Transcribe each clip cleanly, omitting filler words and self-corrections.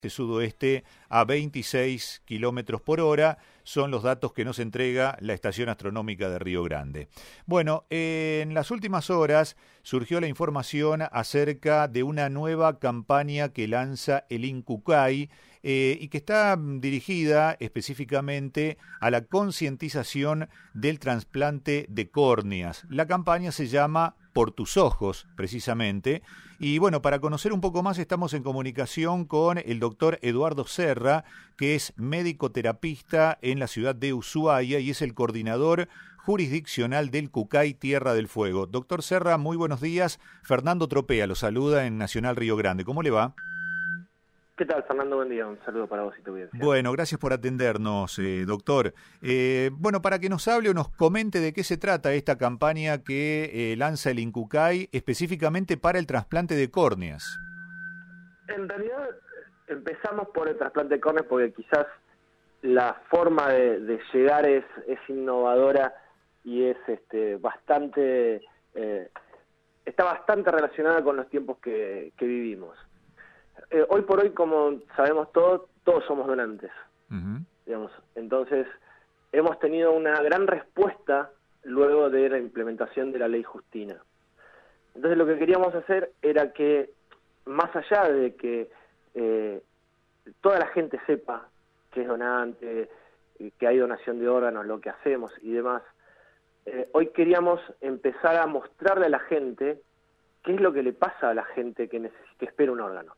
sudoeste a 26 kilómetros por hora. Son los datos que nos entrega la Estación Astronómica de Río Grande. Bueno, en las últimas horas surgió la información acerca de una nueva campaña que lanza el INCUCAI y que está dirigida específicamente a la concientización del trasplante de córneas. La campaña se llama Por tus ojos, precisamente. Y bueno, para conocer un poco más estamos en comunicación con el doctor Eduardo Serra, que es médico terapista en la ciudad de Ushuaia y es el coordinador jurisdiccional del CUCAI Tierra del Fuego. Doctor Serra, muy buenos días. Fernando Tropea lo saluda en Nacional Río Grande. ¿Cómo le va? ¿Qué tal, Fernando? Buen día. Un saludo para vos y tu audiencia. Bueno, gracias por atendernos, doctor. Bueno, para que nos hable o nos comente de qué se trata esta campaña que lanza el INCUCAI específicamente para el trasplante de córneas. En realidad, empezamos por el trasplante de córneas porque quizás la forma de llegar es innovadora y es bastante está bastante relacionada con los tiempos que vivimos. Hoy por hoy, como sabemos todos somos donantes, digamos. Entonces, hemos tenido una gran respuesta luego de la implementación de la Ley Justina. Entonces, lo que queríamos hacer era que, más allá de que toda la gente sepa que es donante, que hay donación de órganos, lo que hacemos y demás, hoy queríamos empezar a mostrarle a la gente qué es lo que le pasa a la gente que espera un órgano.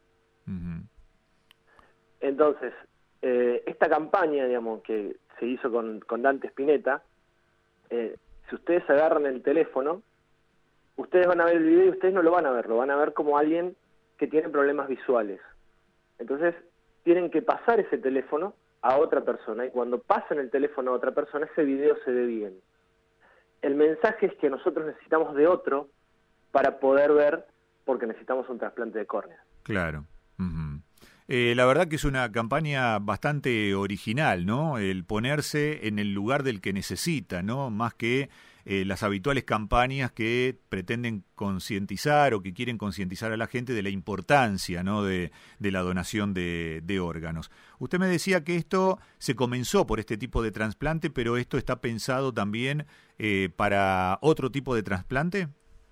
Entonces, esta campaña, digamos, que se hizo con Dante Spinetta, si ustedes agarran el teléfono, ustedes van a ver el video y ustedes no lo van a ver como alguien que tiene problemas visuales. Entonces, tienen que pasar ese teléfono a otra persona, y cuando pasan el teléfono a otra persona, ese video se ve bien. El mensaje es que nosotros necesitamos de otro para poder ver, porque necesitamos un trasplante de córnea. Claro. La verdad que es una campaña bastante original, ¿no? El ponerse en el lugar del que necesita, ¿no? Más que las habituales campañas que pretenden concientizar o que quieren concientizar a la gente de la importancia, ¿no? de la donación de órganos. Usted me decía que esto se comenzó por este tipo de trasplante, pero esto está pensado también para otro tipo de trasplante.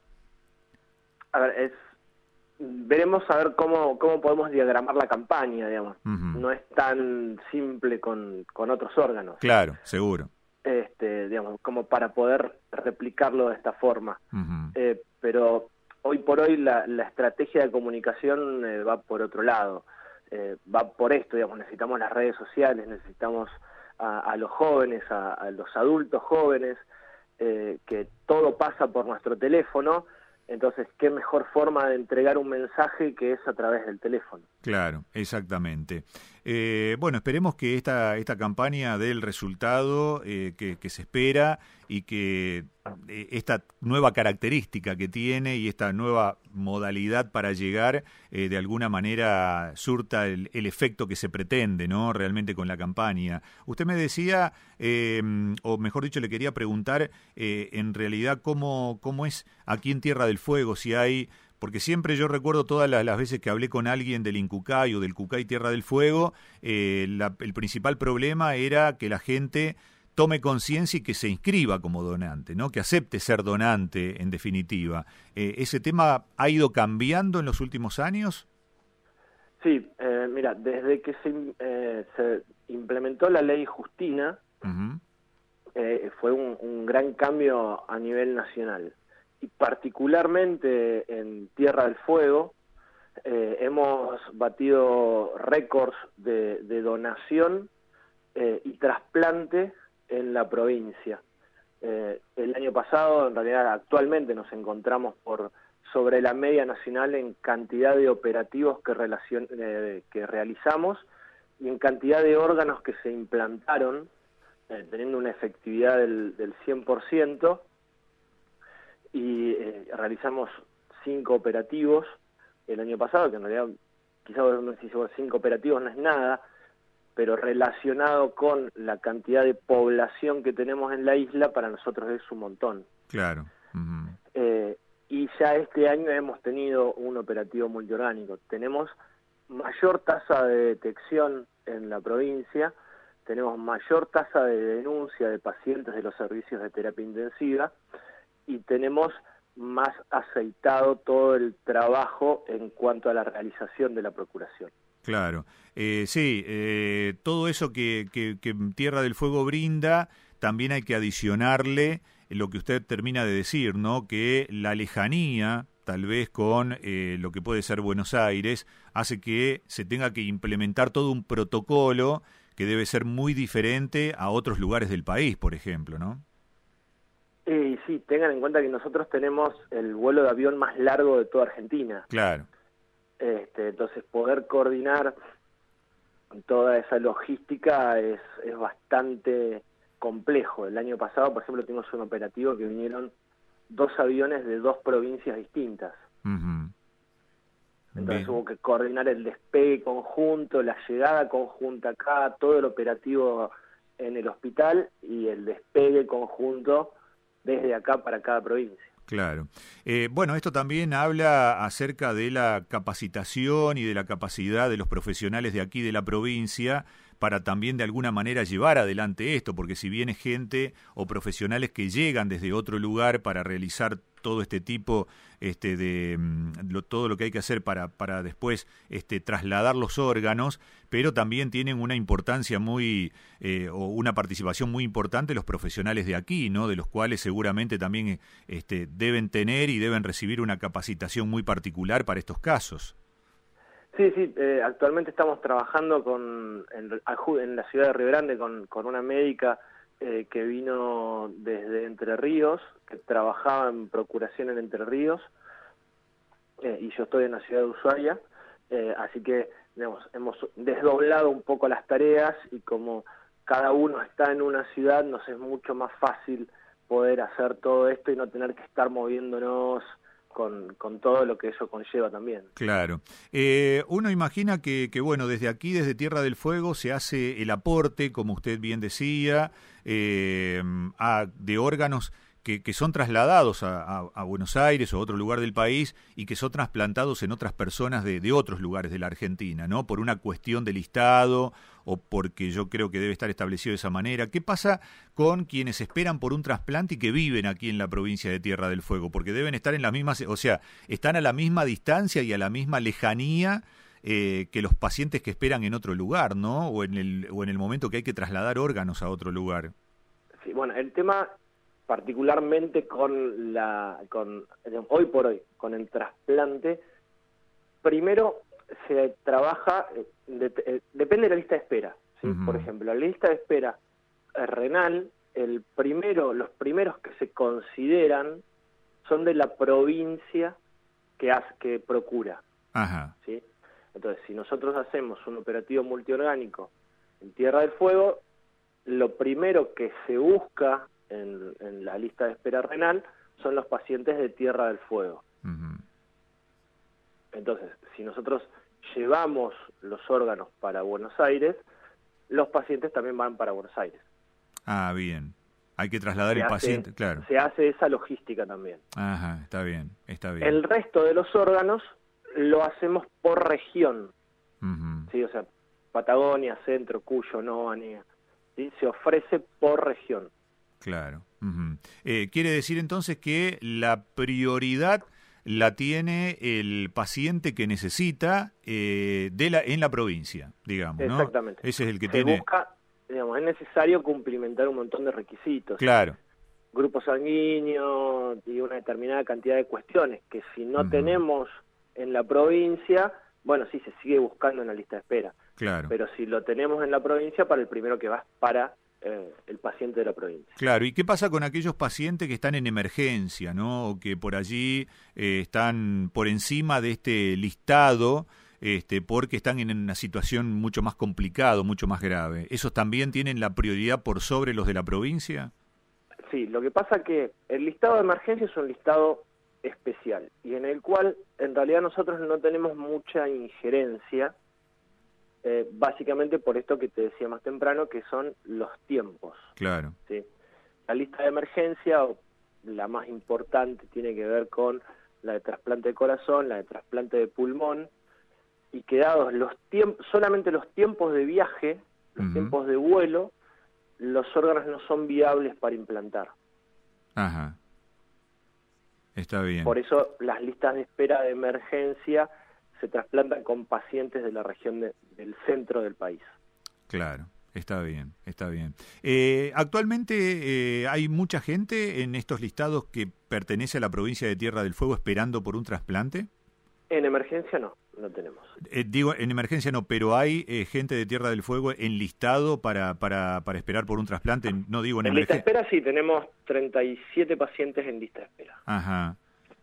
A ver, veremos a ver cómo podemos diagramar la campaña, digamos. No es tan simple con otros órganos. Claro, seguro. Digamos, como para poder replicarlo de esta forma. Pero hoy por hoy la estrategia de comunicación va por otro lado. Va por esto, digamos, necesitamos las redes sociales, necesitamos a los jóvenes, a los adultos jóvenes, que todo pasa por nuestro teléfono. Entonces, ¿qué mejor forma de entregar un mensaje que es a través del teléfono? Claro, exactamente. Bueno, esperemos que esta campaña dé el resultado que se espera y que esta nueva característica que tiene y esta nueva modalidad para llegar de alguna manera surta el efecto que se pretende, ¿no? Realmente con la campaña. Usted me decía, o mejor dicho, le quería preguntar en realidad cómo es aquí en Tierra del Fuego, si hay... Porque siempre yo recuerdo todas las veces que hablé con alguien del INCUCAI o del CUCAI Tierra del Fuego, el principal problema era que la gente tome conciencia y que se inscriba como donante, ¿no? Que acepte ser donante, en definitiva. ¿Ese tema ha ido cambiando en los últimos años? Sí, mira, desde que se implementó la Ley Justina, fue un gran cambio a nivel nacional. Y particularmente en Tierra del Fuego hemos batido récords de donación y trasplante en la provincia. El año pasado, en realidad actualmente nos encontramos sobre la media nacional en cantidad de operativos que realizamos y en cantidad de órganos que se implantaron, teniendo una efectividad del 100%. Y realizamos 5 operativos el año pasado, que en realidad quizás no sé si 5 operativos no es nada, pero relacionado con la cantidad de población que tenemos en la isla, para nosotros es un montón. Claro. Y ya este año hemos tenido un operativo multiorgánico. Tenemos mayor tasa de detección en la provincia, tenemos mayor tasa de denuncia de pacientes de los servicios de terapia intensiva y tenemos más aceitado todo el trabajo en cuanto a la realización de la procuración. Claro. Sí, todo eso que Tierra del Fuego brinda, también hay que adicionarle lo que usted termina de decir, ¿no? Que la lejanía, tal vez con lo que puede ser Buenos Aires, hace que se tenga que implementar todo un protocolo que debe ser muy diferente a otros lugares del país, por ejemplo, ¿no? Sí, tengan en cuenta que nosotros tenemos el vuelo de avión más largo de toda Argentina. Claro. Entonces, poder coordinar toda esa logística es bastante complejo. El año pasado, por ejemplo, tuvimos un operativo que vinieron 2 aviones de 2 provincias distintas. Uh-huh. Entonces Bien. hubo que coordinar el despegue conjunto, la llegada conjunta acá, todo el operativo en el hospital y el despegue conjunto desde acá para cada provincia. Claro. Bueno, esto también habla acerca de la capacitación y de la capacidad de los profesionales de aquí de la provincia para también de alguna manera llevar adelante esto, porque si viene gente o profesionales que llegan desde otro lugar para realizar todo este tipo todo lo que hay que hacer para después trasladar los órganos, pero también tienen una importancia o una participación muy importante los profesionales de aquí, ¿no? De los cuales seguramente también deben tener y deben recibir una capacitación muy particular para estos casos. Sí, actualmente estamos trabajando en la ciudad de Río Grande con una médica que vino desde Entre Ríos, que trabajaba en procuración en Entre Ríos, y yo estoy en la ciudad de Ushuaia, así que digamos, hemos desdoblado un poco las tareas y como cada uno está en una ciudad, nos es mucho más fácil poder hacer todo esto y no tener que estar moviéndonos con todo lo que eso conlleva también. Claro. Uno imagina que, bueno, desde aquí, desde Tierra del Fuego, se hace el aporte, como usted bien decía, de órganos que son trasladados a Buenos Aires o a otro lugar del país y que son trasplantados en otras personas de otros lugares de la Argentina, ¿no? Por una cuestión de listado o porque yo creo que debe estar establecido de esa manera. ¿Qué pasa con quienes esperan por un trasplante y que viven aquí en la provincia de Tierra del Fuego? Porque deben estar en las mismas, o sea, están a la misma distancia y a la misma lejanía que los pacientes que esperan en otro lugar, ¿no? O en el momento que hay que trasladar órganos a otro lugar. Sí, bueno, el tema particularmente hoy por hoy, con el trasplante, primero se trabaja, depende de la lista de espera, ¿sí? Uh-huh. Por ejemplo, la lista de espera renal, los primeros que se consideran son de la provincia que procura. Ajá. ¿Sí? Entonces, si nosotros hacemos un operativo multiorgánico en Tierra del Fuego, lo primero que se busca en la lista de espera renal son los pacientes de Tierra del Fuego. Uh-huh. Entonces, si nosotros llevamos los órganos para Buenos Aires, los pacientes también van para Buenos Aires. Ah, bien. Hay que trasladar el paciente, claro. Se hace esa logística también. Ajá, está bien. El resto de los órganos lo hacemos por región. Uh-huh. ¿Sí? O sea, Patagonia, Centro, Cuyo, Nóania. ¿Sí? Se ofrece por región. Claro. Uh-huh. Quiere decir entonces que la prioridad la tiene el paciente que necesita en la provincia, digamos, ¿no? Exactamente. Ese es el que se tiene... busca, digamos, es necesario cumplimentar un montón de requisitos. Claro. Grupo sanguíneo y una determinada cantidad de cuestiones que si no tenemos en la provincia, bueno, sí, se sigue buscando en la lista de espera. Claro. Pero si lo tenemos en la provincia, para el primero que va para el paciente de la provincia. Claro, ¿y qué pasa con aquellos pacientes que están en emergencia, ¿no? O que por allí están por encima de este listado porque están en una situación mucho más complicada, mucho más grave? ¿Esos también tienen la prioridad por sobre los de la provincia? Sí, lo que pasa que el listado de emergencia es un listado especial y en el cual en realidad nosotros no tenemos mucha injerencia, básicamente por esto que te decía más temprano, que son los tiempos. Claro. ¿Sí? La lista de emergencia, la más importante, tiene que ver con la de trasplante de corazón, la de trasplante de pulmón, y que dados solamente los tiempos de viaje, los tiempos de vuelo, los órganos no son viables para implantar. Ajá. Está bien. Por eso las listas de espera de emergencia se trasplantan con pacientes de la región del centro del país. Claro, está bien, está bien. Actualmente hay mucha gente en estos listados que pertenece a la provincia de Tierra del Fuego esperando por un trasplante. En emergencia no tenemos. Digo, en emergencia no, pero hay gente de Tierra del Fuego enlistado para esperar por un trasplante, no digo en lista de emergencia. espera sí, tenemos 37 pacientes en lista de espera. Ajá.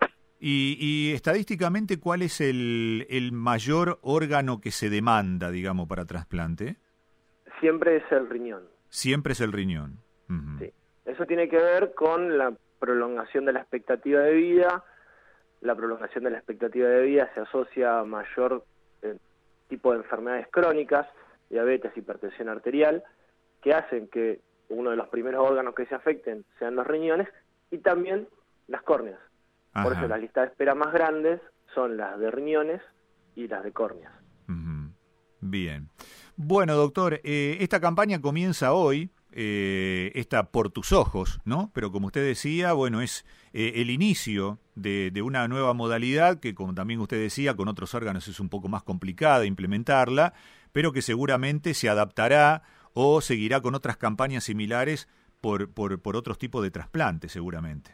Y estadísticamente, ¿cuál es el mayor órgano que se demanda, digamos, para trasplante? Siempre es el riñón. Siempre es el riñón. Sí. Eso tiene que ver con la prolongación de la expectativa de vida. La prolongación de la expectativa de vida se asocia a mayor tipo de enfermedades crónicas, diabetes, hipertensión arterial, que hacen que uno de los primeros órganos que se afecten sean los riñones y también las córneas. Ajá. Por eso las listas de espera más grandes son las de riñones y las de córneas. Bien. Bueno, doctor, esta campaña comienza hoy, está por tus ojos, ¿no? Pero como usted decía, bueno, es el inicio de una nueva modalidad que, como también usted decía, con otros órganos es un poco más complicada implementarla, pero que seguramente se adaptará o seguirá con otras campañas similares por otros tipos de trasplantes, seguramente.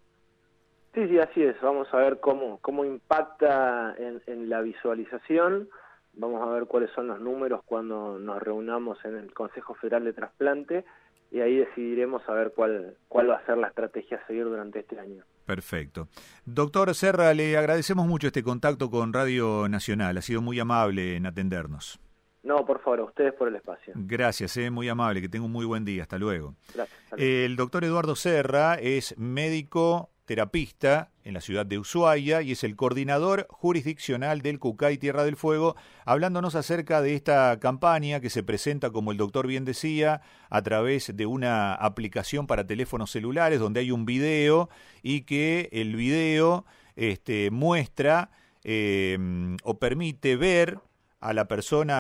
Sí, así es. Vamos a ver cómo impacta en la visualización. Vamos a ver cuáles son los números cuando nos reunamos en el Consejo Federal de Trasplante y ahí decidiremos a ver cuál va a ser la estrategia a seguir durante este año. Perfecto. Doctor Serra, le agradecemos mucho este contacto con Radio Nacional. Ha sido muy amable en atendernos. No, por favor, a ustedes por el espacio. Gracias, muy amable. Que tenga un muy buen día. Hasta luego. Gracias. El doctor Eduardo Serra es médico terapista en la ciudad de Ushuaia y es el coordinador jurisdiccional del CUCAI Tierra del Fuego, hablándonos acerca de esta campaña que se presenta, como el doctor bien decía, a través de una aplicación para teléfonos celulares donde hay un video y que el video muestra o permite ver a la persona